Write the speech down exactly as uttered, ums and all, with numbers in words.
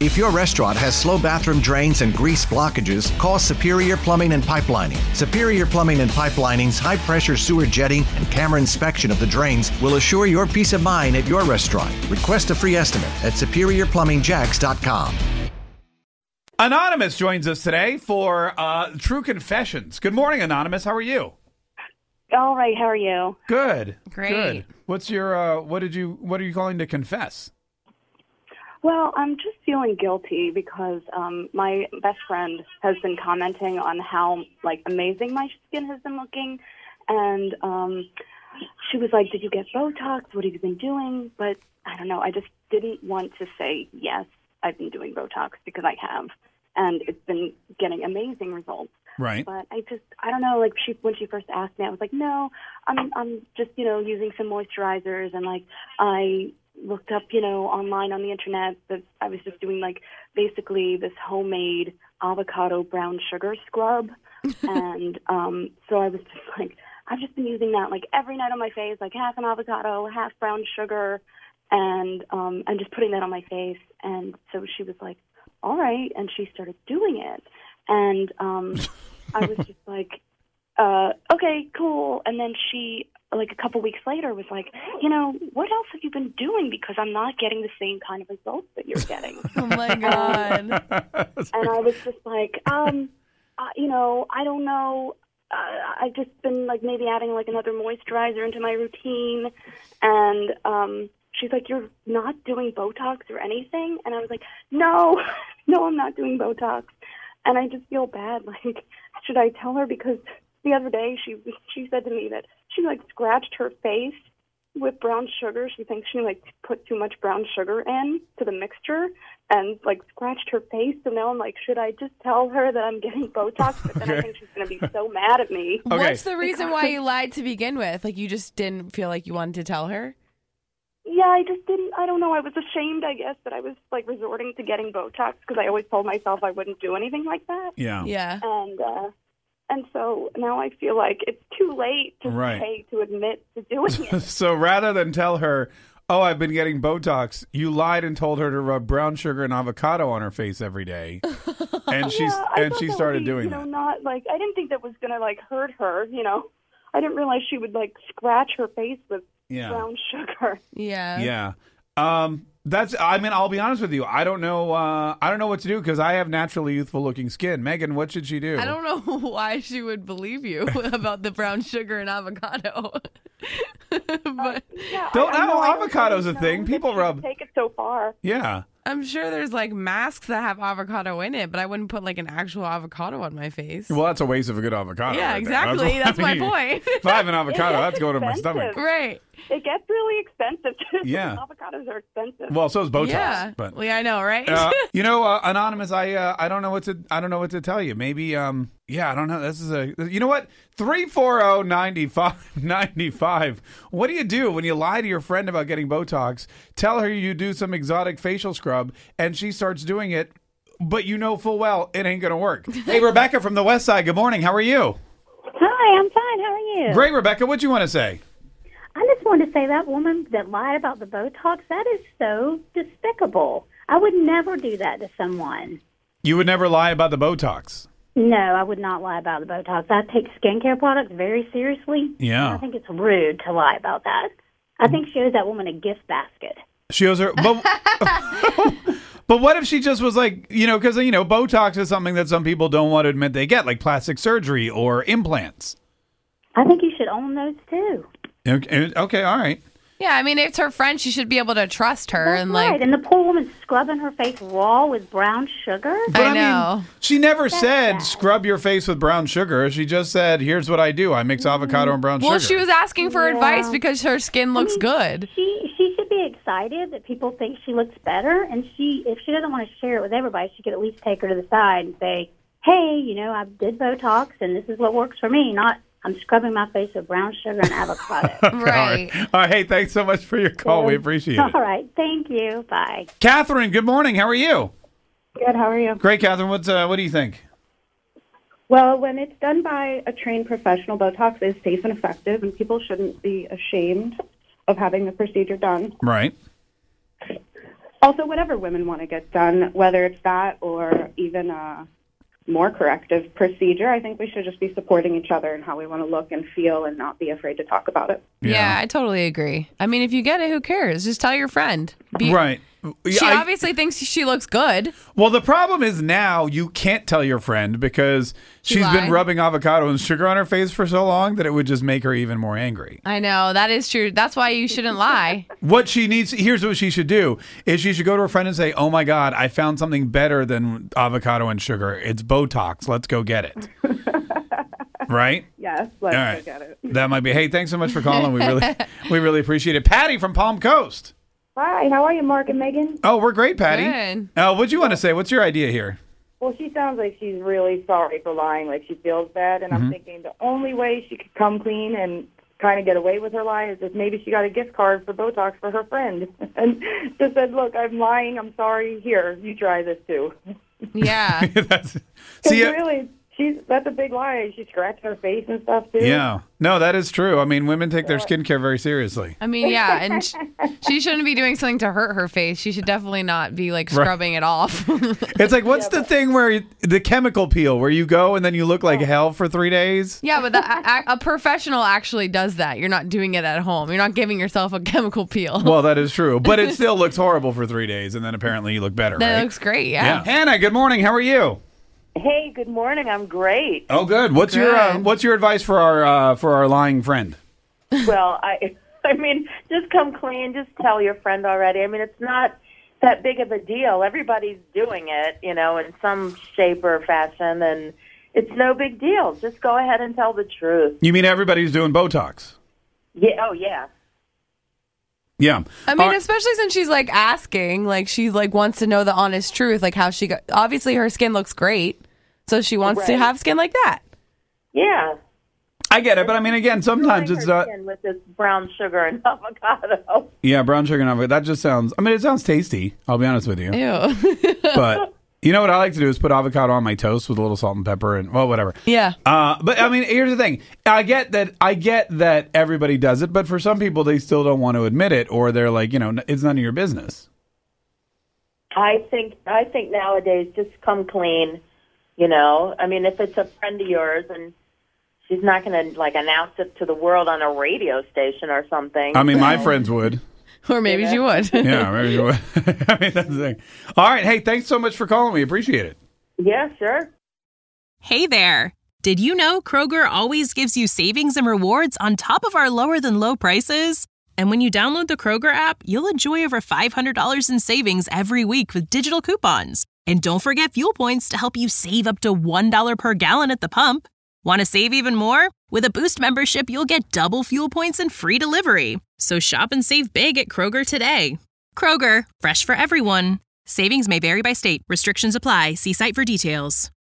If your restaurant has slow bathroom drains and grease blockages, call Superior Plumbing and Pipelining. Superior Plumbing and Pipelining's high-pressure sewer jetting and camera inspection of the drains will assure your peace of mind at your restaurant. Request a free estimate at superior plumbing jacks dot com. Anonymous joins us today for uh, True Confessions. Good morning, Anonymous. How are you? All right. How are you? Good. Great. Good. What's your? Uh, what did you? What are you calling to confess? Well, I'm just feeling guilty because um, my best friend has been commenting on how like amazing my skin has been looking, and um, she was like, "Did you get Botox? What have you been doing?" But I don't know. I just didn't want to say yes. I've been doing Botox because I have, and it's been getting amazing results. Right. But I just, I don't know, like she, when she first asked me, I was like, no, I'm, I'm just, you know, using some moisturizers, and like I looked up, you know, online on the internet that I was just doing like basically this homemade avocado brown sugar scrub. and um, so I was just like, I've just been using that like every night on my face, like half an avocado, half brown sugar, and um, and just putting that on my face. And so she was like, all right. And she started doing it. And um, I was just like, uh, okay, cool. And then she, like a couple weeks later, was like, you know, what else have you been doing? Because I'm not getting the same kind of results that you're getting. Oh, my God. And I was just like, um, uh, you know, I don't know. Uh, I've just been, like, maybe adding, like, another moisturizer into my routine. And um, she's like, you're not doing Botox or anything? And I was like, no, no, I'm not doing Botox. And I just feel bad. Like, should I tell her? Because the other day she she said to me that she, like, scratched her face with brown sugar. She thinks she, like, put too much brown sugar in to the mixture and, like, scratched her face. So now I'm like, should I just tell her that I'm getting Botox? But then Okay. I think she's going to be so mad at me. Okay. What's the reason why you lied to begin with? Like, you just didn't feel like you wanted to tell her? Yeah, I just didn't, I don't know, I was ashamed, I guess, that I was, like, resorting to getting Botox because I always told myself I wouldn't do anything like that. Yeah. Yeah. And, uh, and so now I feel like it's too late to Right. say, to admit to doing it. So rather than tell her, oh, I've been getting Botox, you lied and told her to rub brown sugar and avocado on her face every day. And she's Yeah, I and thought she that started would be, doing you know, that. not, like, I didn't think that was going to, like, hurt her, you know. I didn't realize she would, like, scratch her face with Yeah. brown sugar. Yeah. Yeah. Um, that's, I mean, I'll be honest with you. I don't know, uh, I don't know what to do because I have naturally youthful looking skin. Megan, what should she do? I don't know why she would believe you about the brown sugar and avocado. But Yeah, Don't- I, I no, know, I don't avocado's really a thing. know People that she rub- would Take it so far. Yeah. I'm sure there's like masks that have avocado in it, but I wouldn't put like an actual avocado on my face. Well, that's a waste of a good avocado. Yeah, right there. exactly. what That's I my mean. point. If I have an avocado, It that's gets going to my expensive. stomach. Right. It gets really expensive, too. Yeah. Avocados are expensive. Well, so is Botox. Yeah. But Well, yeah, I know, right? uh, you know, uh, anonymous. I uh, I don't know what to I don't know what to tell you. Maybe um yeah I don't know. This is a you know what three four zero ninety five ninety five. What do you do when you lie to your friend about getting Botox? Tell her you do some exotic facial scrub, and she starts doing it, but you know full well it ain't gonna work. Hey, Rebecca from the West Side. Good morning. How are you? Hi, I'm fine. How are you? Great, Rebecca. What do you want to say? I just wanted to say that woman that lied about the Botox, that is so despicable. I would never do that to someone. You would never lie about the Botox. No, I would not lie about the Botox. I take skincare products very seriously. Yeah. I think it's rude to lie about that. I think she owes that woman a gift basket. She owes her. But, but what if she just was like, you know, because, you know, Botox is something that some people don't want to admit they get, like plastic surgery or implants. I think you should own those too. Okay, okay all right. Yeah, I mean, if it's her friend, she should be able to trust her. That's and right. like, And the poor woman scrubbing her face raw with brown sugar. But I know. mean, she never said bad. scrub your face with brown sugar. She just said, here's what I do. I mix avocado and brown well, sugar. she was asking for Yeah. advice because her skin looks good. She she should be excited that people think she looks better, and she if she doesn't want to share it with everybody, she could at least take her to the side and say, "Hey, you know, I did Botox, and this is what works for me. Not I'm scrubbing my face with brown sugar and avocado." Okay, all Right. All right. Hey, thanks so much for your call. We appreciate it. All right, thank you. Bye. Catherine, good morning. How are you? Good, how are you? Great, Catherine. What's uh, what do you think? Well, when it's done by a trained professional, Botox is safe and effective, and people shouldn't be ashamed of having the procedure done. Right. Also, whatever women want to get done, whether it's that or even a more corrective procedure, I think we should just be supporting each other in how we want to look and feel and not be afraid to talk about it. Yeah, Yeah. I totally agree. I mean, if you get it, who cares? Just tell your friend. Be- Right. She I- obviously thinks she looks good. Well, the problem is now you can't tell your friend because She she's been lied. rubbing avocado and sugar on her face for so long that it would just make her even more angry. I know, that is true. That's why you shouldn't lie. What she needs, here's what she should do, is she should go to her friend and say, oh my God, I found something better than avocado and sugar. It's Botox. Let's go get it. Right? Yes, let's All right. go get it. That might be, hey, thanks so much for calling. We really, we really appreciate it. Patty from Palm Coast. Hi, how are you, Mark and Megan? Oh, we're great, Patty. Good. Uh, what'd you want to say? What's your idea here? Well, she sounds like she's really sorry for lying, like she feels bad, and I'm thinking the only way she could come clean and kind of get away with her lie is if maybe she got a gift card for Botox for her friend and just said, look, I'm lying, I'm sorry, here, you try this too. Yeah. That's, 'Cause see, uh, really, she's that's a big lie. She's scratching her face and stuff too. yeah. No, that is true. I mean, women take their skincare very seriously. I mean, yeah, and sh- she shouldn't be doing something to hurt her face. She should definitely not be like scrubbing it off. It's like, what's the thing where you, the chemical peel, where you go and then you look like hell for three days? Yeah, but the, a, a professional actually does that. You're not doing it at home. You're not giving yourself a chemical peel. Well, that is true, but it still looks horrible for three days, and then apparently you look better, that right? looks great. yeah. Yeah. Hannah, good morning. How are you? Hey, good morning. I'm great. Oh, good. What's your uh, Good. What's your advice for our uh, for our lying friend? Well, I I mean, just come clean. Just tell your friend already. I mean, it's not that big of a deal. Everybody's doing it, you know, in some shape or fashion, and it's no big deal. Just go ahead and tell the truth. You mean everybody's doing Botox? Yeah. Oh, yeah. Yeah. I mean, All right. especially since she's like asking, like she like wants to know the honest truth, like how she got. Obviously, her skin looks great, so she wants to Right. have skin like that. Yeah. I get it, but I mean, again, sometimes Ruining it's her uh, skin with this brown sugar and avocado. yeah, brown sugar and avocado. That just sounds. I mean, it sounds tasty. I'll be honest with you. Ew. But you know what I like to do is put avocado on my toast with a little salt and pepper and well, whatever. Yeah. Uh, but I mean, here's the thing. I get that. I get that everybody does it, but for some people, they still don't want to admit it, or they're like, you know, it's none of your business. I think I think nowadays, just come clean. You know, I mean, if it's a friend of yours and she's not going to like announce it to the world on a radio station or something. I mean, my friends would. Or maybe she would. Yeah, maybe you would. I mean, that's the thing. All right. Hey, thanks so much for calling. We appreciate it. Yeah, sure. Hey there. Did you know Kroger always gives you savings and rewards on top of our lower than low prices? And when you download the Kroger app, you'll enjoy over five hundred dollars in savings every week with digital coupons. And don't forget fuel points to help you save up to one dollar per gallon at the pump. Want to save even more? With a Boost membership, you'll get double fuel points and free delivery. So shop and save big at Kroger today. Kroger, fresh for everyone. Savings may vary by state. Restrictions apply. See site for details.